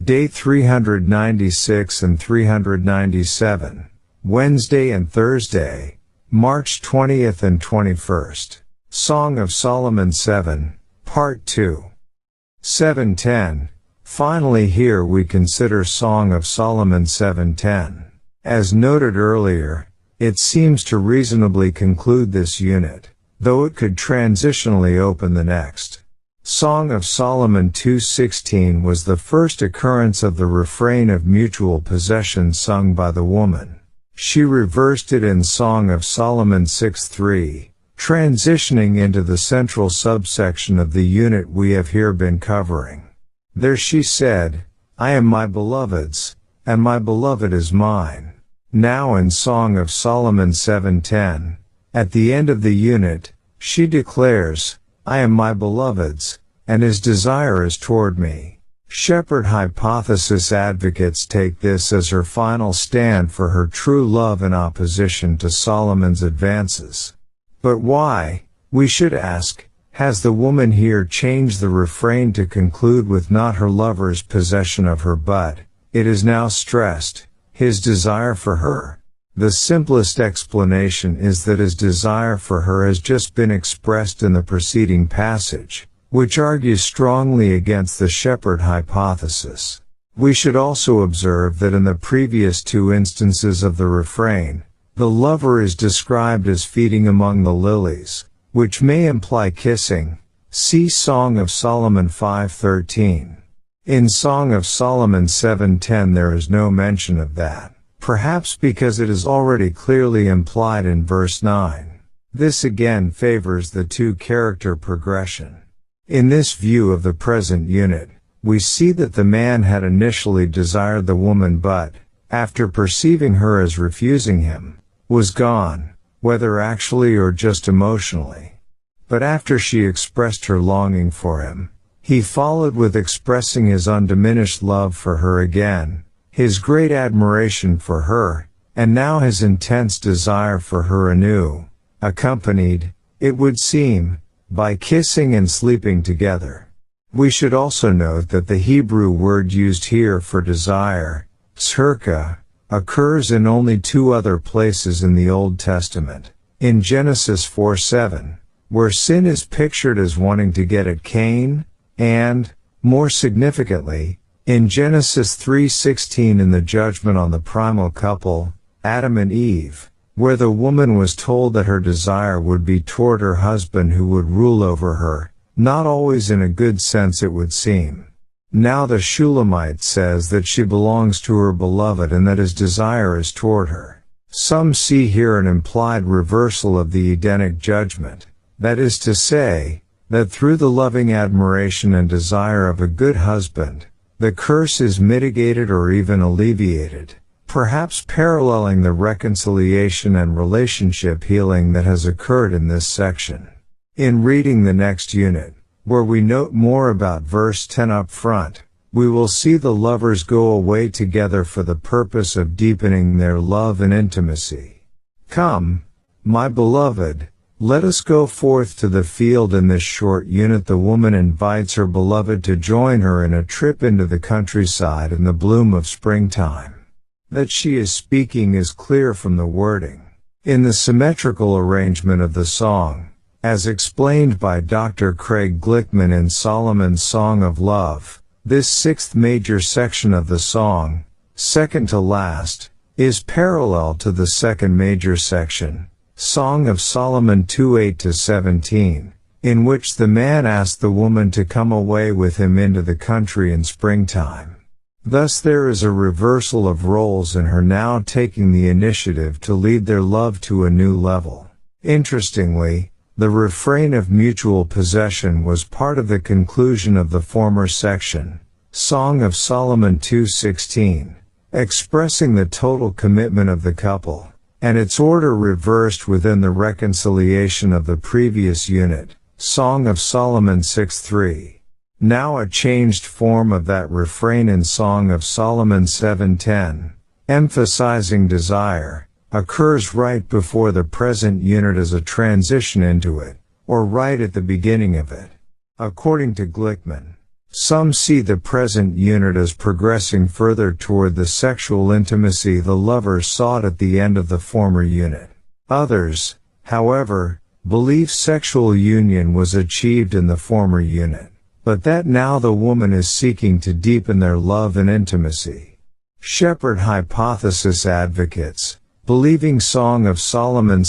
Day 396 and 397, Wednesday and Thursday, March 20th and 21st. Song of Solomon 7, Part 2. 7:10. Finally here we consider Song of Solomon 7:10. As noted earlier, it seems to reasonably conclude this unit, though it could transitionally open the next. Song of Solomon 2:16 was the first occurrence of the refrain of mutual possession sung by the woman. She reversed it in Song of Solomon 6:3, transitioning into the central subsection of the unit we have here been covering. There she said, "I am my beloved's, and my beloved is mine." Now in Song of Solomon 7:10, at the end of the unit, she declares, "I am my beloved's, and his desire is toward me." Shepherd hypothesis advocates take this as her final stand for her true love in opposition to Solomon's advances. But why, we should ask, has the woman here changed the refrain to conclude with not her lover's possession of her but, it is now stressed, his desire for her? The simplest explanation is that his desire for her has just been expressed in the preceding passage, which argues strongly against the shepherd hypothesis. We should also observe that in the previous two instances of the refrain, the lover is described as feeding among the lilies, which may imply kissing. See Song of Solomon 5:13. In Song of Solomon 7:10 there is no mention of that, perhaps because it is already clearly implied in verse 9. This again favors the two-character progression. In this view of the present unit, we see that the man had initially desired the woman but, after perceiving her as refusing him, was gone, whether actually or just emotionally. But after she expressed her longing for him, he followed with expressing his undiminished love for her again, his great admiration for her, and now his intense desire for her anew, accompanied, it would seem, by kissing and sleeping together. We should also note that the Hebrew word used here for desire, tzerka, occurs in only two other places in the Old Testament. In Genesis 4:7, where sin is pictured as wanting to get at Cain, and, more significantly, in Genesis 3:16 in the judgment on the primal couple, Adam and Eve, where the woman was told that her desire would be toward her husband who would rule over her, not always in a good sense it would seem. Now the Shulamite says that she belongs to her beloved and that his desire is toward her. Some see here an implied reversal of the Edenic judgment, that is to say, that through the loving admiration and desire of a good husband, the curse is mitigated or even alleviated, perhaps paralleling the reconciliation and relationship healing that has occurred in this section. In reading the next unit, where we note more about verse 10 up front, we will see the lovers go away together for the purpose of deepening their love and intimacy. "Come, my beloved, let us go forth to the field." In this short unit the woman invites her beloved to join her in a trip into the countryside in the bloom of springtime. That she is speaking is clear from the wording. In the symmetrical arrangement of the song, as explained by Dr. Craig Glickman in Solomon's Song of Love, this sixth major section of the song, second to last, is parallel to the second major section, Song of Solomon 2:8-17, in which the man asked the woman to come away with him into the country in springtime. Thus there is a reversal of roles in her now taking the initiative to lead their love to a new level. Interestingly, the refrain of mutual possession was part of the conclusion of the former section, Song of Solomon 2:16, expressing the total commitment of the couple, and its order reversed within the reconciliation of the previous unit, Song of Solomon 6:3. Now a changed form of that refrain in Song of Solomon 7:10, emphasizing desire, occurs right before the present unit as a transition into it, or right at the beginning of it. According to Glickman, Some see the present unit as progressing further toward the sexual intimacy the lovers sought at the end of the former unit. Others, however, believe sexual union was achieved in the former unit, but that now the woman is seeking to deepen their love and intimacy. Shepherd hypothesis advocates, believing Song of Solomon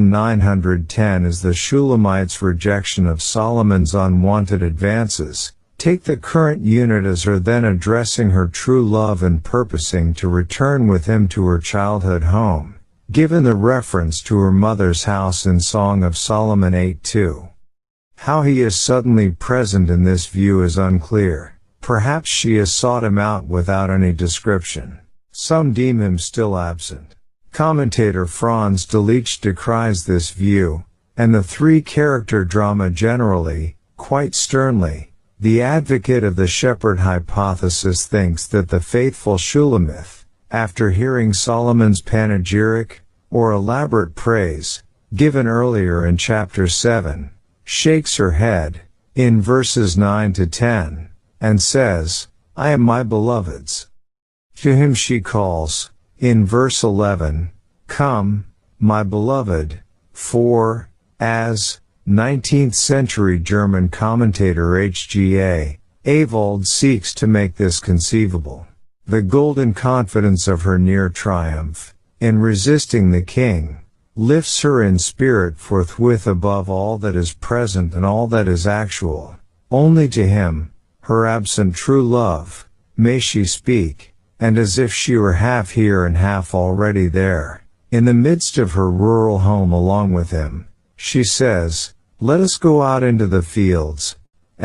7:910 is the Shulamites' rejection of Solomon's unwanted advances, take the current unit as her then addressing her true love and purposing to return with him to her childhood home, given the reference to her mother's house in Song of Solomon 8:2. How he is suddenly present in this view is unclear. Perhaps she has sought him out without any description. Some deem him still absent. Commentator Franz Delitzsch decries this view, and the three-character drama generally, quite sternly. The advocate of the shepherd hypothesis thinks that the faithful Shulamith, after hearing Solomon's panegyric, or elaborate praise, given earlier in chapter 7, shakes her head, in verses 9 to 10, and says, "I am my beloved's." To him she calls, in verse 11, "Come, my beloved," for, as 19th century German commentator H.G.A. Ewald seeks to make this conceivable. The golden confidence of her near triumph, in resisting the king, lifts her in spirit forthwith above all that is present and all that is actual. Only to him, her absent true love, may she speak, and as if she were half here and half already there, in the midst of her rural home along with him, she says, "Let us go out into the fields,"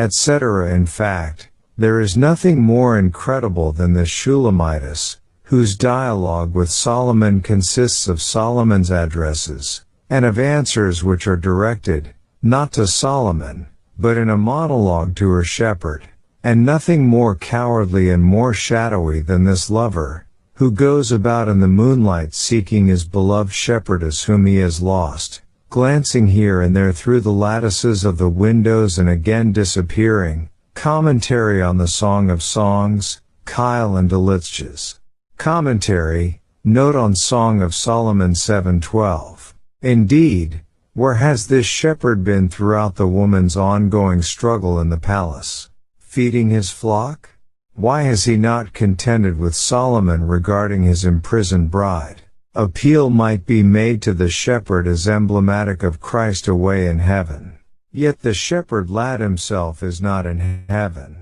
etc. In fact, there is nothing more incredible than this Shulamitis, whose dialogue with Solomon consists of Solomon's addresses, and of answers which are directed, not to Solomon, but in a monologue to her shepherd, and nothing more cowardly and more shadowy than this lover, who goes about in the moonlight seeking his beloved shepherdess whom he has lost, glancing here and there through the lattices of the windows and again disappearing. Commentary on the Song of Songs, Keil and Delitzsch's. Commentary, note on Song of Solomon 7:12. Indeed, where has this shepherd been throughout the woman's ongoing struggle in the palace? Feeding his flock? Why has he not contended with Solomon regarding his imprisoned bride? Appeal might be made to the shepherd as emblematic of Christ away in heaven. Yet the shepherd lad himself is not in heaven.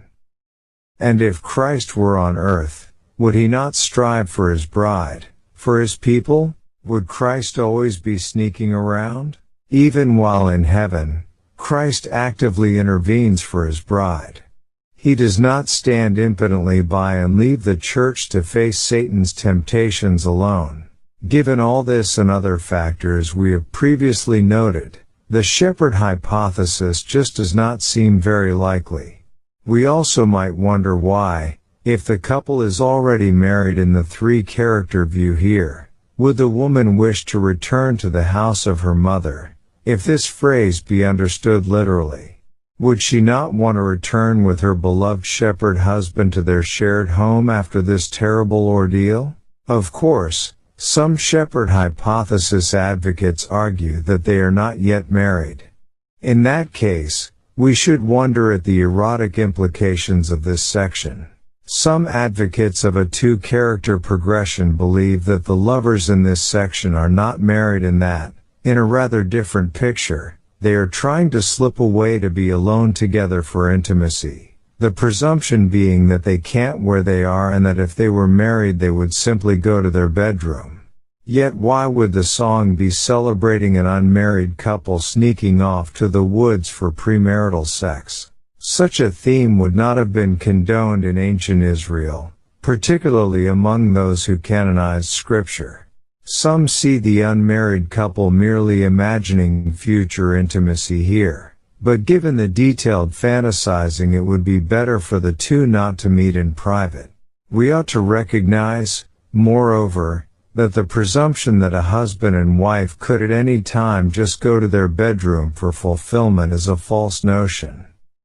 And if Christ were on earth, would he not strive for his bride, for his people? Would Christ always be sneaking around? Even while in heaven, Christ actively intervenes for his bride. He does not stand impotently by and leave the church to face Satan's temptations alone. Given all this and other factors we have previously noted, the shepherd hypothesis just does not seem very likely. We also might wonder why, if the couple is already married in the three-character view here, would the woman wish to return to the house of her mother, if this phrase be understood literally? Would she not want to return with her beloved shepherd husband to their shared home after this terrible ordeal? Of course, some shepherd hypothesis advocates argue that they are not yet married. In that case, we should wonder at the erotic implications of this section. Some advocates of a two-character progression believe that the lovers in this section are not married and that, in a rather different picture, they are trying to slip away to be alone together for intimacy, the presumption being that they can't where they are and that if they were married they would simply go to their bedroom. Yet why would the song be celebrating an unmarried couple sneaking off to the woods for premarital sex? Such a theme would not have been condoned in ancient Israel, particularly among those who canonized scripture. Some see the unmarried couple merely imagining future intimacy here, but given the detailed fantasizing it would be better for the two not to meet in private. We ought to recognize, moreover, that the presumption that a husband and wife could at any time just go to their bedroom for fulfillment is a false notion.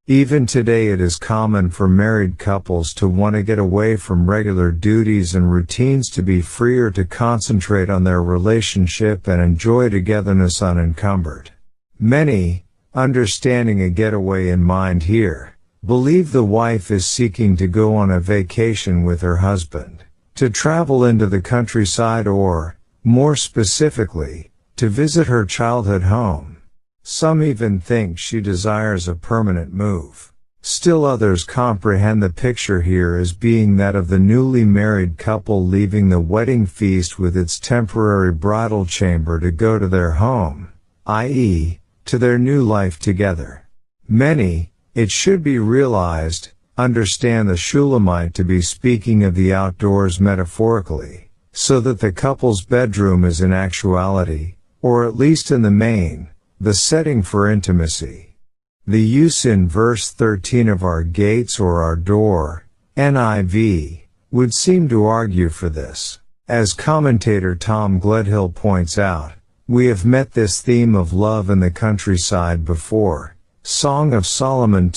Even today it is common for married couples to want to get away from regular duties and routines to be freer to concentrate on their relationship and enjoy togetherness unencumbered. Many, understanding a getaway in mind here, believe the wife is seeking to go on a vacation with her husband, to travel into the countryside or, more specifically, to visit her childhood home. Some even think she desires a permanent move. Still others comprehend the picture here as being that of the newly married couple leaving the wedding feast with its temporary bridal chamber to go to their home, i.e., to their new life together. Many, it should be realized, understand the Shulamite to be speaking of the outdoors metaphorically, so that the couple's bedroom is in actuality, or at least in the main, the setting for intimacy. The use in verse 13 of our gates or our door, NIV, would seem to argue for this. As commentator Tom Gledhill points out, we have met this theme of love in the countryside before, Song of Solomon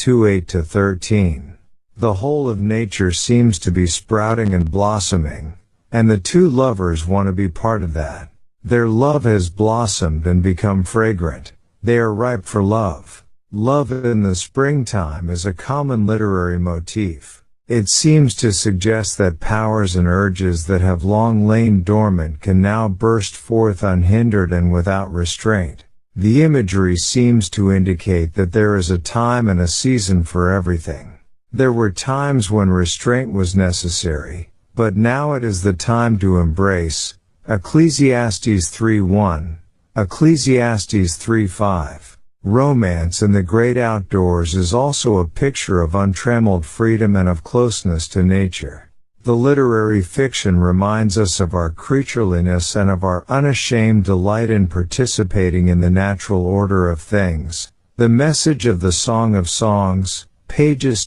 2:8-13. The whole of nature seems to be sprouting and blossoming, and the two lovers want to be part of that. Their love has blossomed and become fragrant. They are ripe for love. Love in the springtime is a common literary motif. It seems to suggest that powers and urges that have long lain dormant can now burst forth unhindered and without restraint. The imagery seems to indicate that there is a time and a season for everything. There were times when restraint was necessary, but now it is the time to embrace. Ecclesiastes 3:1, Ecclesiastes 3:5. Romance in the great outdoors is also a picture of untrammeled freedom and of closeness to nature. The literary fiction reminds us of our creatureliness and of our unashamed delight in participating in the natural order of things. The message of the Song of Songs, pages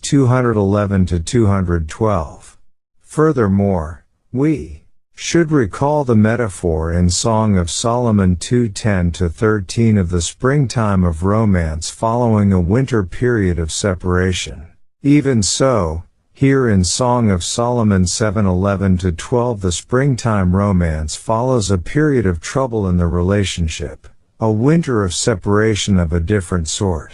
211-212. Furthermore, we should recall the metaphor in Song of Solomon 2:10-13 of the springtime of romance following a winter period of separation. Even so, here in Song of Solomon 7:11-12 the springtime romance follows a period of trouble in the relationship, a winter of separation of a different sort.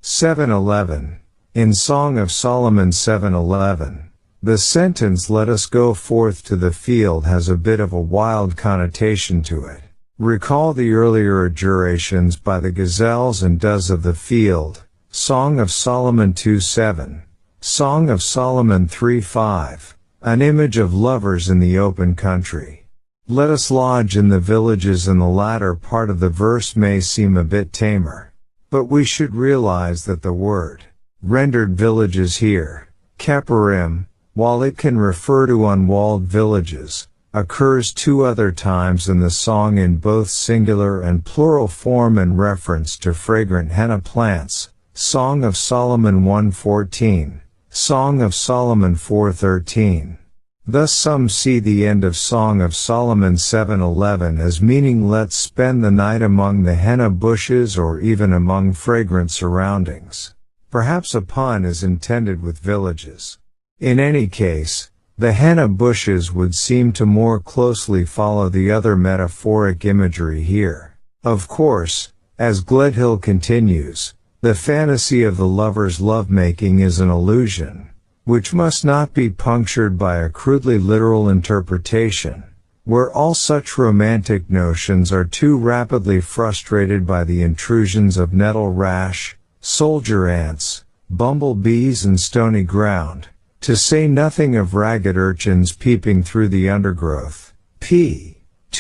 7:11. In Song of Solomon 7:11, the sentence "let us go forth to the field" has a bit of a wild connotation to it. Recall the earlier adjurations by the gazelles and does of the field, Song of Solomon 2:7, Song of Solomon 3:5, an image of lovers in the open country. Let us lodge in the villages, and the latter part of the verse may seem a bit tamer. But we should realize that the word, rendered villages here, Keparim, while it can refer to unwalled villages, occurs two other times in the song in both singular and plural form in reference to fragrant henna plants, Song of Solomon 1:14, Song of Solomon 4:13. Thus some see the end of Song of Solomon 7:11 as meaning let's spend the night among the henna bushes or even among fragrant surroundings. Perhaps a pun is intended with villages. In any case, the henna bushes would seem to more closely follow the other metaphoric imagery here. Of course, as Gledhill continues, the fantasy of the lovers' lovemaking is an illusion, which must not be punctured by a crudely literal interpretation, where all such romantic notions are too rapidly frustrated by the intrusions of nettle rash, soldier ants, bumblebees and stony ground. To say nothing of ragged urchins peeping through the undergrowth. p.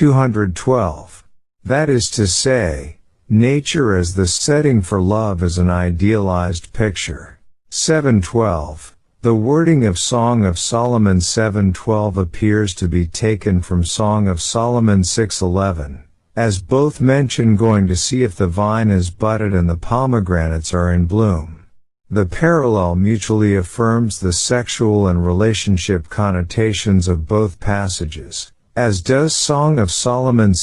212. That is to say, nature as the setting for love is an idealized picture. 7:12. The wording of Song of Solomon 7:12 appears to be taken from Song of Solomon 6:11, as both mention going to see if the vine is budded and the pomegranates are in bloom. The parallel mutually affirms the sexual and relationship connotations of both passages, as does Song of Solomon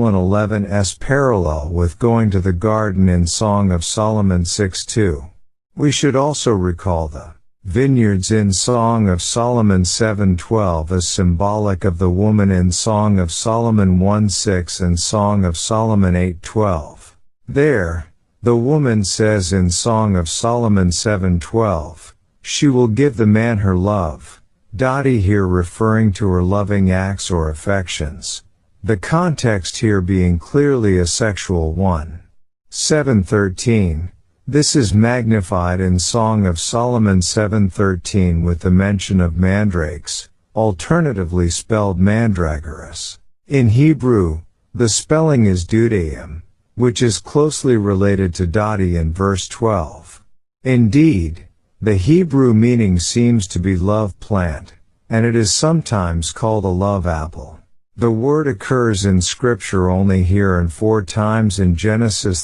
6:11's parallel with going to the garden in Song of Solomon 6:2. We should also recall the vineyards in Song of Solomon 7:12 as symbolic of the woman in Song of Solomon 1:6 and Song of Solomon 8:12. There, the woman says in Song of Solomon 7:12, she will give the man her love. Dottie here referring to her loving acts or affections. The context here being clearly a sexual one. 7:13. This is magnified in Song of Solomon 7:13 with the mention of mandrakes, alternatively spelled mandragoras. In Hebrew, the spelling is dudaim, which is closely related to dati in verse 12. Indeed, the Hebrew meaning seems to be love plant, and it is sometimes called a love apple. The word occurs in Scripture only here and 4 times in Genesis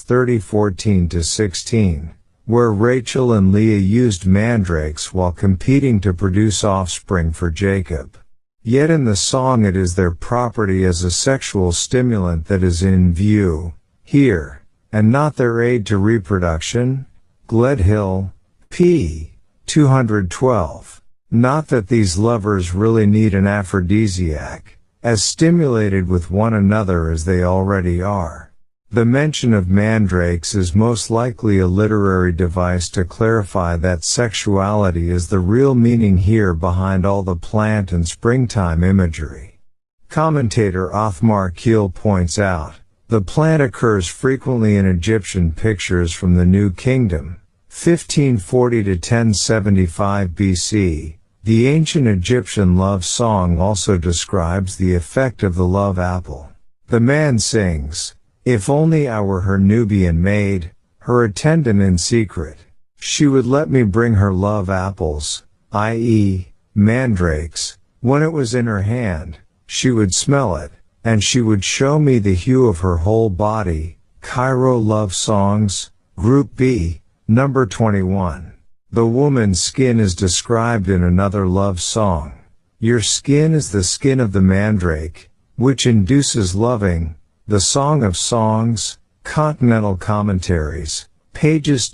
30:14-16, where Rachel and Leah used mandrakes while competing to produce offspring for Jacob. Yet in the song it is their property as a sexual stimulant that is in view here, and not their aid to reproduction. Gledhill, p. 212. Not that these lovers really need an aphrodisiac, as stimulated with one another as they already are. The mention of mandrakes is most likely a literary device to clarify that sexuality is the real meaning here behind all the plant and springtime imagery. Commentator Othmar Keel points out, the plant occurs frequently in Egyptian pictures from the New Kingdom, 1540 to 1075 BC. The ancient Egyptian love song also describes the effect of the love apple. The man sings, "If only I were her Nubian maid, her attendant in secret, she would let me bring her love apples, i.e., mandrakes, when it was in her hand, she would smell it, and she would show me the hue of her whole body." Cairo Love Songs, Group B, number 21. The woman's skin is described in another love song. Your skin is the skin of the mandrake, which induces loving. The Song of Songs, Continental Commentaries, pages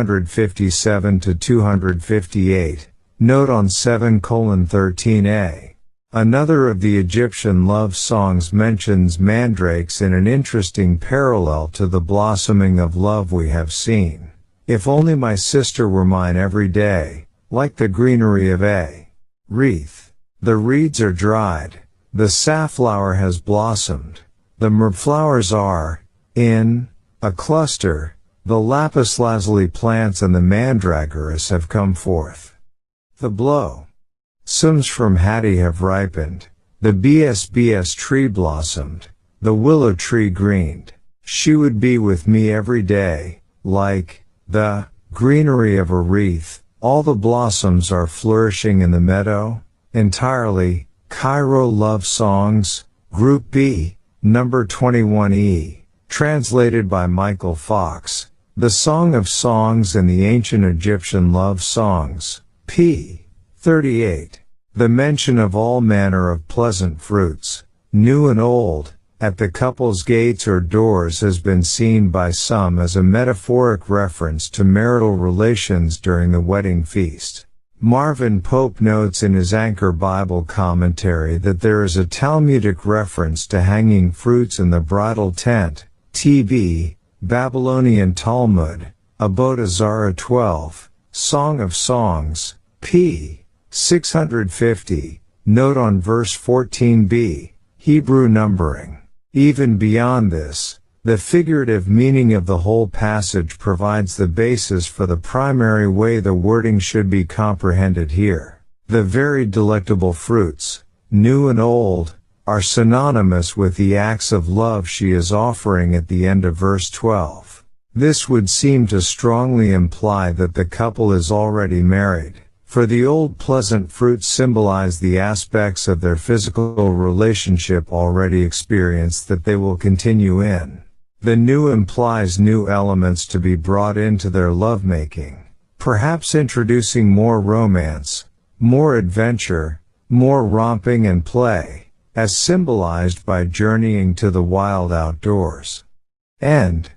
257-258, note on 7:13a. Another of the Egyptian love songs mentions mandrakes in an interesting parallel to the blossoming of love we have seen. If only my sister were mine every day, like the greenery of a wreath. The reeds are dried, the safflower has blossomed, the myrflowers are in a cluster, the lapis lazuli plants and the mandragoras have come forth. The blossoms from Hattie have ripened, the BSBS tree blossomed, the willow tree greened. She would be with me every day, like the greenery of a wreath. All the blossoms are flourishing in the meadow, entirely. Cairo Love Songs, Group B, number 21e, translated by Michael Fox. The Song of Songs and the Ancient Egyptian Love Songs, p. 38. The mention of all manner of pleasant fruits, new and old, at the couple's gates or doors has been seen by some as a metaphoric reference to marital relations during the wedding feast. Marvin Pope notes in his Anchor Bible commentary that there is a Talmudic reference to hanging fruits in the bridal tent, TB, Babylonian Talmud, Avodah Zarah 12, Song of Songs, p. 650, note on verse 14b, Hebrew numbering. Even beyond this, the figurative meaning of the whole passage provides the basis for the primary way the wording should be comprehended here. The very delectable fruits, new and old, are synonymous with the acts of love she is offering at the end of verse 12. This would seem to strongly imply that the couple is already married, for the old pleasant fruits symbolize the aspects of their physical relationship already experienced that they will continue in. The new implies new elements to be brought into their lovemaking, perhaps introducing more romance, more adventure, more romping and play, as symbolized by journeying to the wild outdoors. End.